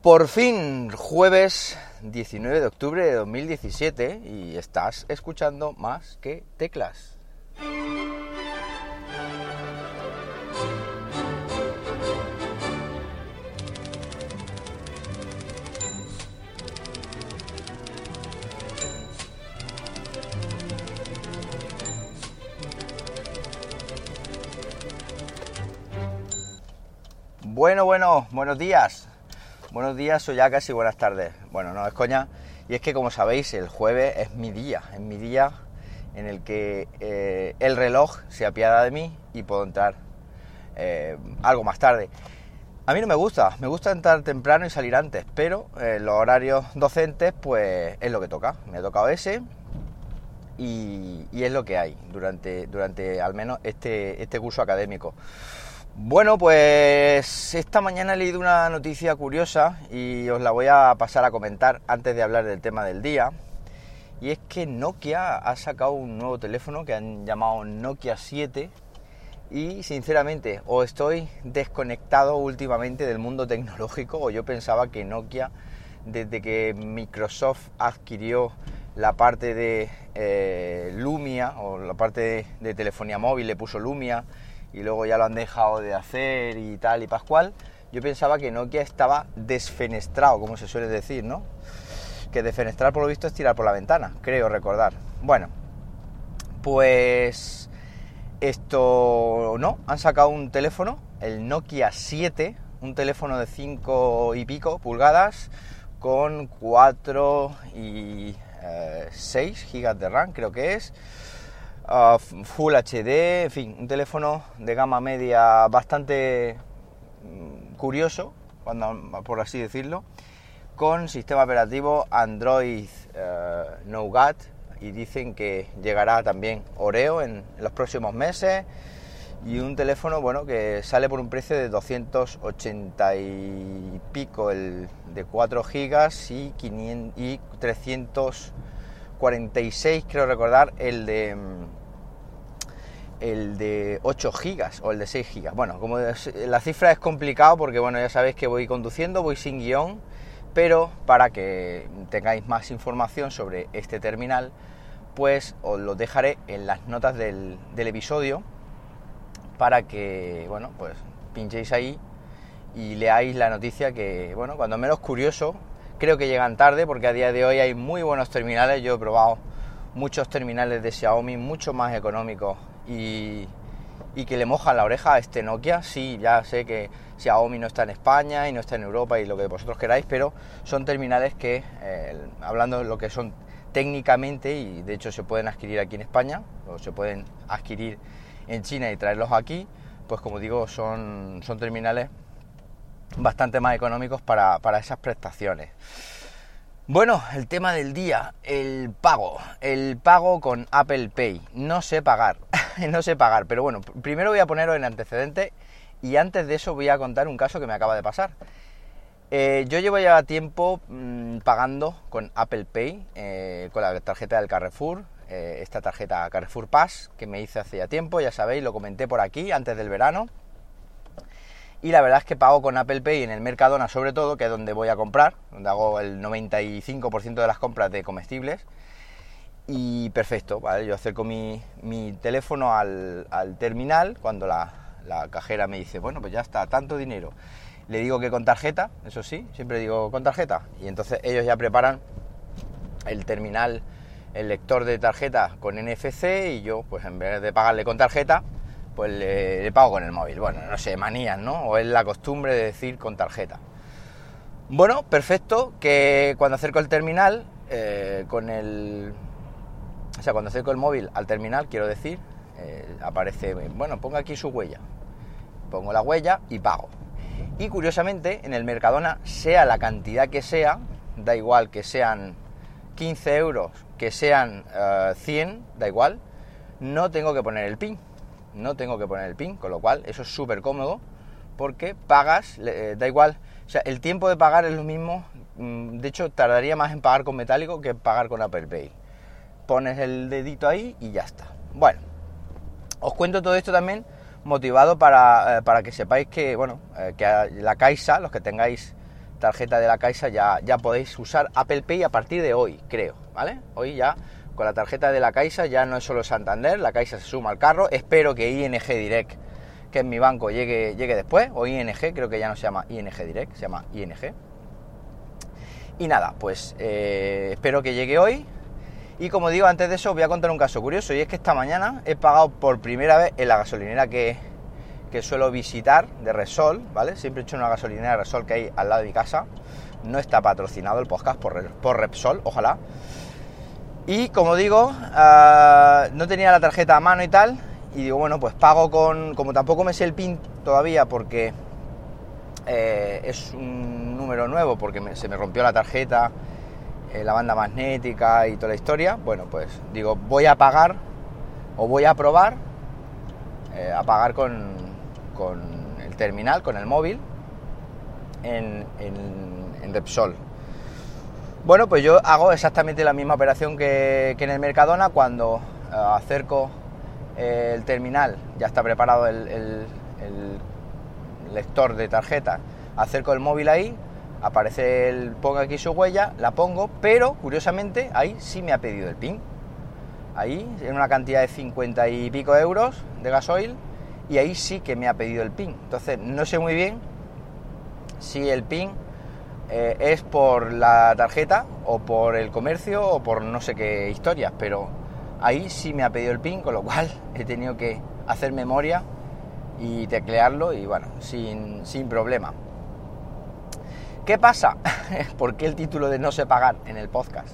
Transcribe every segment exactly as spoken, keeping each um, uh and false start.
Por fin, jueves diecinueve de octubre de dos mil diecisiete y estás escuchando Más que Teclas. Bueno, bueno, buenos días. Buenos días o ya casi buenas tardes. Bueno, no es coña. Y es que, como sabéis, el jueves es mi día. Es mi día en el que eh, el reloj se apiada de mí y puedo entrar eh, algo más tarde. A mí no me gusta. Me gusta entrar temprano y salir antes. Pero eh, los horarios docentes, pues es lo que toca. Me ha tocado ese. Y, y es lo que hay durante, durante al menos este, este curso académico. Bueno, pues esta mañana he leído una noticia curiosa y os la voy a pasar a comentar antes de hablar del tema del día. Y es que Nokia ha sacado un nuevo teléfono que han llamado Nokia siete y sinceramente o estoy desconectado últimamente del mundo tecnológico o yo pensaba que Nokia, desde que Microsoft adquirió la parte de eh, Lumia o la parte de, de telefonía móvil, le puso Lumia y luego ya lo han dejado de hacer y tal y pascual, yo pensaba que Nokia estaba desfenestrado, como se suele decir, ¿no? Que desfenestrar por lo visto es tirar por la ventana, creo recordar. Bueno, pues esto no, han sacado un teléfono, el Nokia siete, un teléfono de cinco y pico pulgadas con cuatro y seis gigas de RAM, creo que es. Uh, Full H D, en fin, un teléfono de gama media bastante mm, curioso, cuando, por así decirlo, con sistema operativo Android uh, Nougat, y dicen que llegará también Oreo en, en los próximos meses, y un teléfono, bueno, que sale por un precio de doscientos ochenta y pico el de cuatro gigas y, quinientos, y trescientos cuarenta y seis, creo recordar, el de el de ocho gigas o el de seis gigas. Bueno, como la cifra es complicado porque, bueno, ya sabéis que voy conduciendo, voy sin guión, pero para que tengáis más información sobre este terminal, pues os lo dejaré en las notas del, del episodio para que, bueno, pues pinchéis ahí y leáis la noticia que, bueno, cuando menos curioso. Creo que llegan tarde porque a día de hoy hay muy buenos terminales. Yo he probado muchos terminales de Xiaomi mucho más económicos y, y que le mojan la oreja a este Nokia. Sí, ya sé que Xiaomi no está en España y no está en Europa y lo que vosotros queráis, pero son terminales que, eh, hablando de lo que son técnicamente, y de hecho se pueden adquirir aquí en España o se pueden adquirir en China y traerlos aquí, pues como digo, son, son terminales bastante más económicos para, para esas prestaciones. Bueno, el tema del día, el pago, el pago con Apple Pay. No sé pagar, no sé pagar, pero bueno, primero voy a poneros en antecedentes y antes de eso voy a contar un caso que me acaba de pasar. Eh, yo llevo ya tiempo mmm, pagando con Apple Pay, eh, con la tarjeta del Carrefour, eh, esta tarjeta Carrefour Pass que me hice hace ya tiempo, ya sabéis, lo comenté por aquí antes del verano. Y la verdad es que pago con Apple Pay en el Mercadona, sobre todo, que es donde voy a comprar, donde hago el noventa y cinco por ciento de las compras de comestibles. Y perfecto, ¿vale? Yo acerco mi, mi teléfono al, al terminal cuando la, la cajera me dice, bueno, pues ya está, tanto dinero. Le digo que con tarjeta, eso sí, siempre digo con tarjeta. Y entonces ellos ya preparan el terminal, el lector de tarjeta con N F C y yo, pues en vez de pagarle con tarjeta, pues le, le pago con el móvil. Bueno, no sé, manías, ¿no? O es la costumbre de decir con tarjeta. Bueno, perfecto, que cuando acerco el terminal, eh, con el... O sea, cuando acerco el móvil al terminal, quiero decir, eh, aparece, bueno, ponga aquí su huella. Pongo la huella y pago. Y curiosamente, en el Mercadona, sea la cantidad que sea, da igual que sean quince euros, que sean uh, cien, da igual, no tengo que poner el PIN. No tengo que poner el PIN, con lo cual eso es súper cómodo porque pagas, eh, da igual, o sea, el tiempo de pagar es lo mismo, de hecho tardaría más en pagar con metálico que en pagar con Apple Pay. Pones el dedito ahí y ya está. Bueno, os cuento todo esto también motivado para, eh, para que sepáis que, bueno, eh, que la Caixa, los que tengáis tarjeta de la Caixa ya, ya podéis usar Apple Pay a partir de hoy, creo, ¿vale? Hoy ya con la tarjeta de la Caixa ya no es solo Santander, la Caixa se suma al carro. Espero que I N G Direct, que es mi banco, llegue, llegue después, o I N G, creo que ya no se llama I N G Direct, se llama I N G. Y nada, pues eh, espero que llegue hoy. Y como digo, antes de eso os voy a contar un caso curioso, y es que esta mañana he pagado por primera vez en la gasolinera que, que suelo visitar, de Repsol, ¿vale? Siempre he hecho una gasolinera de Repsol que hay al lado de mi casa. No está patrocinado el podcast por, por Repsol, ojalá. Y como digo, uh, no tenía la tarjeta a mano y tal, y digo, bueno, pues pago con... Como tampoco me sé el PIN todavía porque eh, es un número nuevo, porque me, se me rompió la tarjeta, eh, la banda magnética y toda la historia, bueno, pues digo, voy a pagar, o voy a probar, eh, a pagar con, con el terminal, con el móvil, en, en, en Repsol. Bueno, pues yo hago exactamente la misma operación que, que en el Mercadona. Cuando uh, acerco eh, el terminal, ya está preparado el, el, el lector de tarjeta, acerco el móvil ahí, aparece el, pongo aquí su huella, la pongo, pero curiosamente ahí sí me ha pedido el PIN. Ahí, en una cantidad de cincuenta y pico euros de gasoil, y ahí sí que me ha pedido el PIN. Entonces no sé muy bien si el PIN Eh, es por la tarjeta o por el comercio o por no sé qué historias, pero ahí sí me ha pedido el PIN, con lo cual he tenido que hacer memoria y teclearlo y bueno, sin, sin problema. ¿Qué pasa? ¿Por qué el título de no sé pagar en el podcast?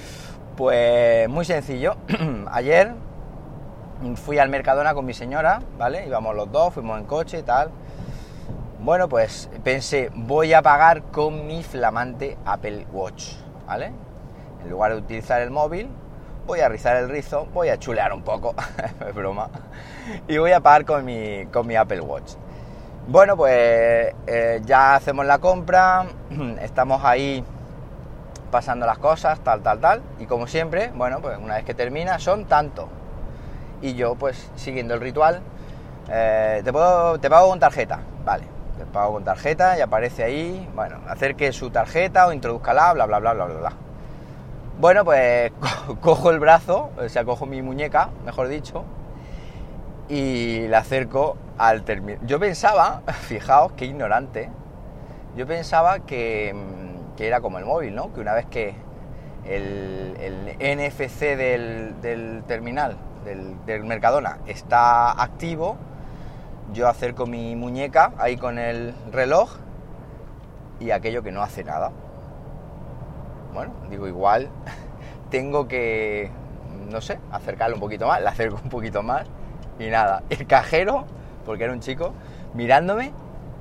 Pues muy sencillo. Ayer fui al Mercadona con mi señora, ¿vale? Íbamos los dos, fuimos en coche y tal. Bueno, pues pensé, voy a pagar con mi flamante Apple Watch, ¿vale? En lugar de utilizar el móvil, voy a rizar el rizo, voy a chulear un poco, es broma, y voy a pagar con mi, con mi Apple Watch. Bueno, pues eh, ya hacemos la compra, estamos ahí pasando las cosas, tal, tal, tal, y como siempre, bueno, pues una vez que termina, son tanto. Y yo, pues, siguiendo el ritual, eh, te, puedo, te pago con tarjeta, vale. Te pago con tarjeta y aparece ahí, bueno, acerque su tarjeta o introduzcala, bla, bla, bla, bla, bla, bla. Bueno, pues co- cojo el brazo, o sea, cojo mi muñeca, mejor dicho, y la acerco al terminal. Yo pensaba, fijaos qué ignorante, yo pensaba que, que era como el móvil, ¿no? Que una vez que el, el N F C del, del terminal, del, del Mercadona, está activo, yo acerco mi muñeca ahí con el reloj y aquello que no hace nada. Bueno, digo, igual tengo que, no sé, acercarlo un poquito más, le acerco un poquito más y nada. El cajero, porque era un chico, mirándome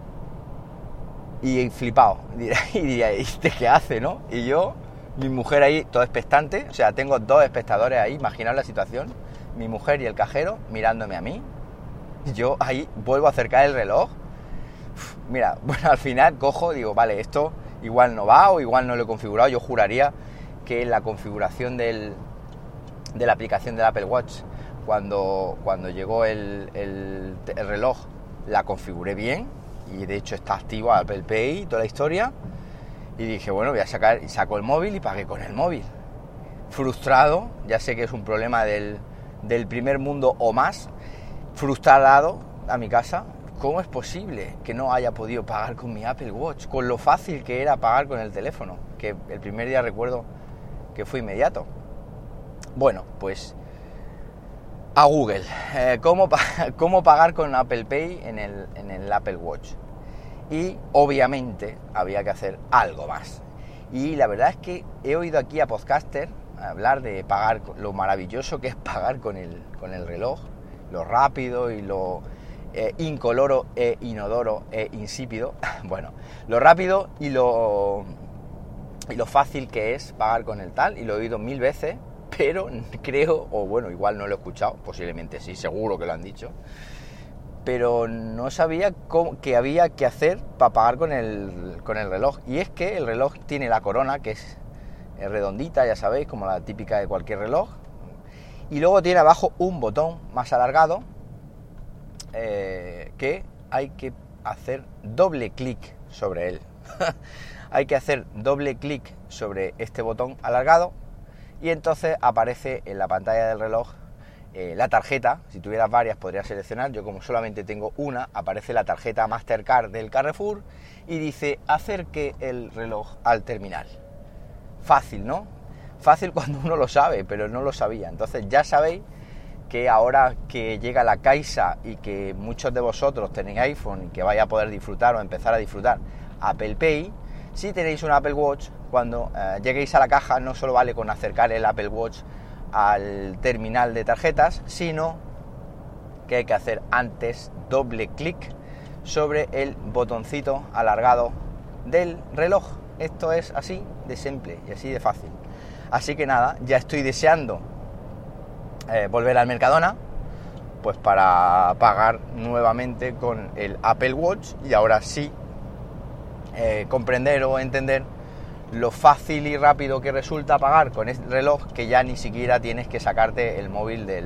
y flipado. Y diría, ¿este qué hace, no? Y yo, mi mujer ahí, todo expectante, o sea, tengo dos espectadores ahí, imaginaos la situación, mi mujer y el cajero mirándome a mí. Yo ahí vuelvo a acercar el reloj. Uf, mira, bueno, al final cojo, digo, vale, esto igual no va o igual no lo he configurado. Yo juraría que la configuración del, de la aplicación del Apple Watch, cuando, cuando llegó el, el, el reloj, la configuré bien y de hecho está activo Apple Pay y toda la historia. Y dije, bueno, voy a sacar, y saco el móvil y pagué con el móvil. Frustrado, ya sé que es un problema del, del primer mundo o más. Frustrado a mi casa, ¿cómo es posible que no haya podido pagar con mi Apple Watch? Con lo fácil que era pagar con el teléfono, que el primer día recuerdo que fue inmediato. Bueno, pues a Google, eh, ¿cómo, ¿cómo pagar con Apple Pay en el, en el Apple Watch? Y obviamente había que hacer algo más. Y la verdad es que he oído aquí a podcaster hablar de pagar, lo maravilloso que es pagar con el, con el reloj, lo rápido y lo eh, incoloro e inodoro e insípido. Bueno, lo rápido y lo, y lo fácil que es pagar con el tal, y lo he oído mil veces, pero creo, o bueno, igual no lo he escuchado, posiblemente sí, seguro que lo han dicho, pero no sabía cómo, que había que hacer para pagar con el, con el reloj. Y es que el reloj tiene la corona, que es redondita, ya sabéis, como la típica de cualquier reloj, y luego tiene abajo un botón más alargado eh, que hay que hacer doble clic sobre él. hay que hacer doble clic sobre este botón alargado y entonces aparece en la pantalla del reloj eh, la tarjeta. Si tuvieras varias podrías seleccionar, yo como solamente tengo una, aparece la tarjeta Mastercard del Carrefour y dice acerque el reloj al terminal. Fácil, ¿no? Fácil cuando uno lo sabe, pero no lo sabía. Entonces ya sabéis que ahora que llega la Caixa y que muchos de vosotros tenéis iPhone y que vais a poder disfrutar o empezar a disfrutar Apple Pay, si tenéis un Apple Watch, cuando eh, lleguéis a la caja no solo vale con acercar el Apple Watch al terminal de tarjetas, sino que hay que hacer antes doble clic sobre el botoncito alargado del reloj. Esto es así de simple y así de fácil. Así que nada, ya estoy deseando Eh, volver al Mercadona, pues para pagar nuevamente con el Apple Watch y ahora sí eh, comprender o entender lo fácil y rápido que resulta pagar con este reloj, que ya ni siquiera tienes que sacarte el móvil del,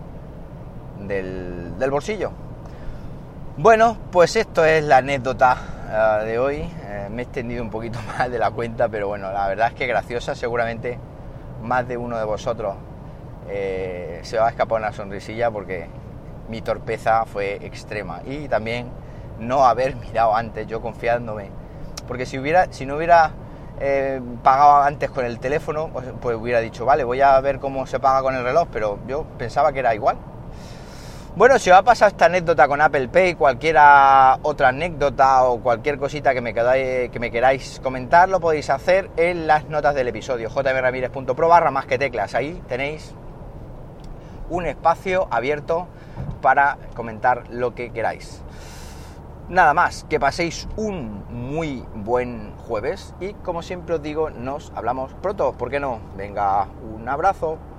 del, del bolsillo. Bueno, pues esto es la anécdota uh, de hoy. Eh, me he extendido un poquito más de la cuenta, pero bueno, la verdad es que graciosa. Seguramente más de uno de vosotros Eh, se va a escapar una sonrisilla porque mi torpeza fue extrema y también no haber mirado antes, yo confiándome, porque si hubiera si no hubiera eh, pagado antes con el teléfono, pues, pues hubiera dicho vale, voy a ver cómo se paga con el reloj, pero yo pensaba que era igual. Bueno, si os ha pasado esta anécdota con Apple Pay, cualquier otra anécdota o cualquier cosita que me, queráis, que me queráis comentar, lo podéis hacer en las notas del episodio, jmramirez punto pro barra más que teclas. Ahí tenéis un espacio abierto para comentar lo que queráis. Nada más, que paséis un muy buen jueves y como siempre os digo, nos hablamos pronto, ¿por qué no? Venga, un abrazo.